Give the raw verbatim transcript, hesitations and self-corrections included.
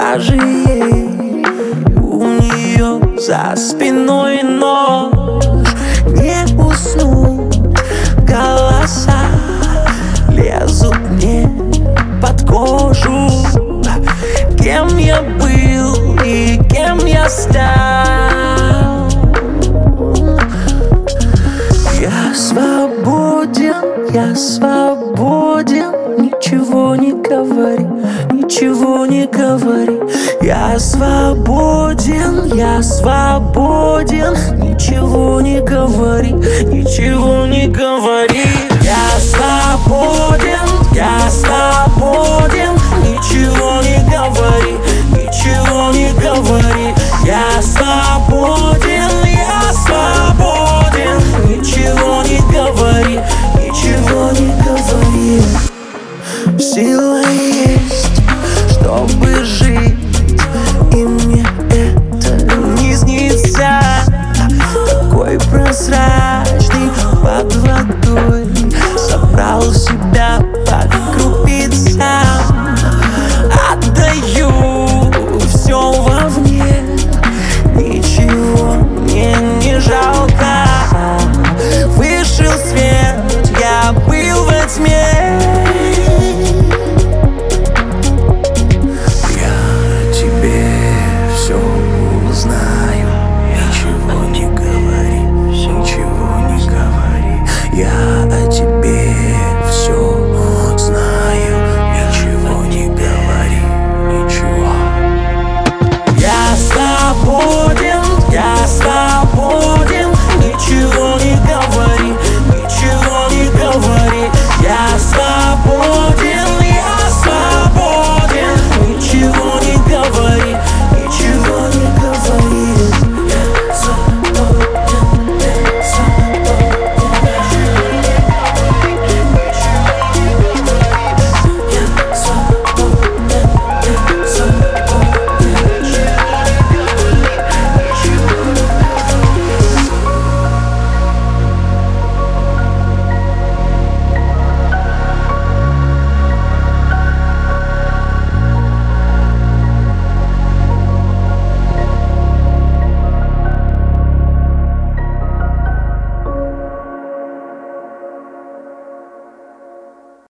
Скажи ей, у нее за спиной нож. Не усну, голоса лезут мне под кожу. Кем я был и кем я стал. Я свободен, я свободен. Ничего не говори, ничего не говори. Я свободен, я свободен. Ничего не говори, ничего не говори. Я свободен, я свободен.